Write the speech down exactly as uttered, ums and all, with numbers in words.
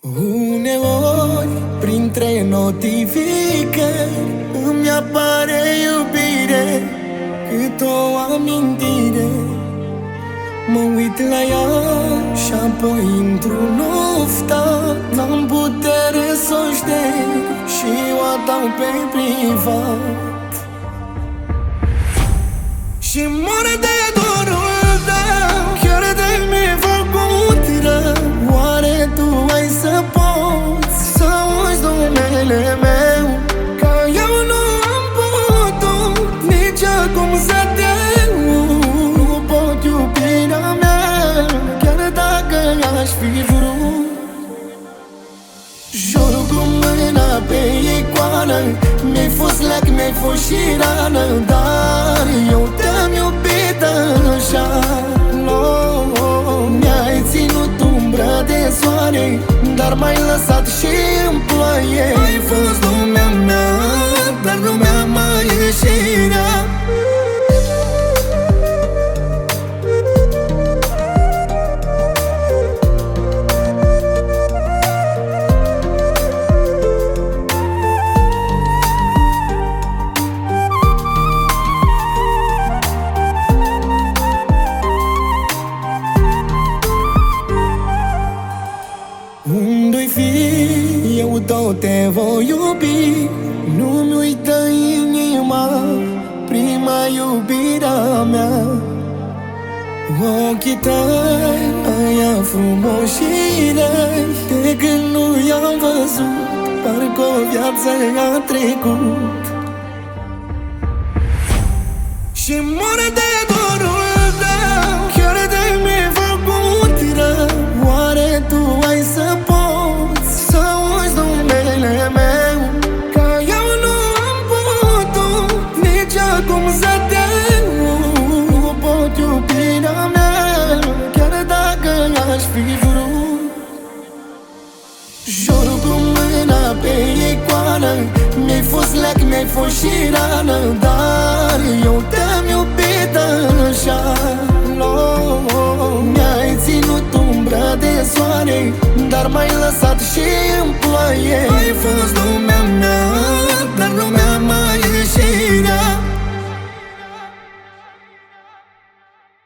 Uneori, printre notificări, îmi apare iubire, cât o amintire. Mă uit la ea și apoi într-un oftat, n-am putere să o șterg și o adau pe privat. Și mor de dorul tău, chiar de mi-e făcut rău. Oare tu ai să poți să uiți numele meu? Că eu nu am putut nici acum să te uit. Nu pot iubirea mea, chiar dacă aș fi vrut. Jur cu mâna pe icoană, mi-ai fost lac, mi-ai fost și rană, dar eu te-am iubit așa. Mi-ai ținut umbră de soare, dar m-ai lăsat și în ploaie. Ai fost lumea mea, dar lumea mai e și rea. Unde-i fi, eu tot te voi iubi. Nu-mi uită inima prima iubirea mea. Ochii tăi, aia frumoșire, de când nu i-am văzut, parcă o viață a trecut. Și mor de dorul tău, chiar de mi-e făcut rău. Oare tu ai să poți să uiți numele meu? Că eu nu am putut nici acum să te uit. Nu pot iubirea mea, chiar dacă aș fi vrut. Jur cu mâna pe icoană, mi-ai fost lac, mi-ai fost și rană, dar eu te-am iubit așa. Mi-ai ținut umbră de soare, dar m-ai lăsat și în ploaie. Ai fost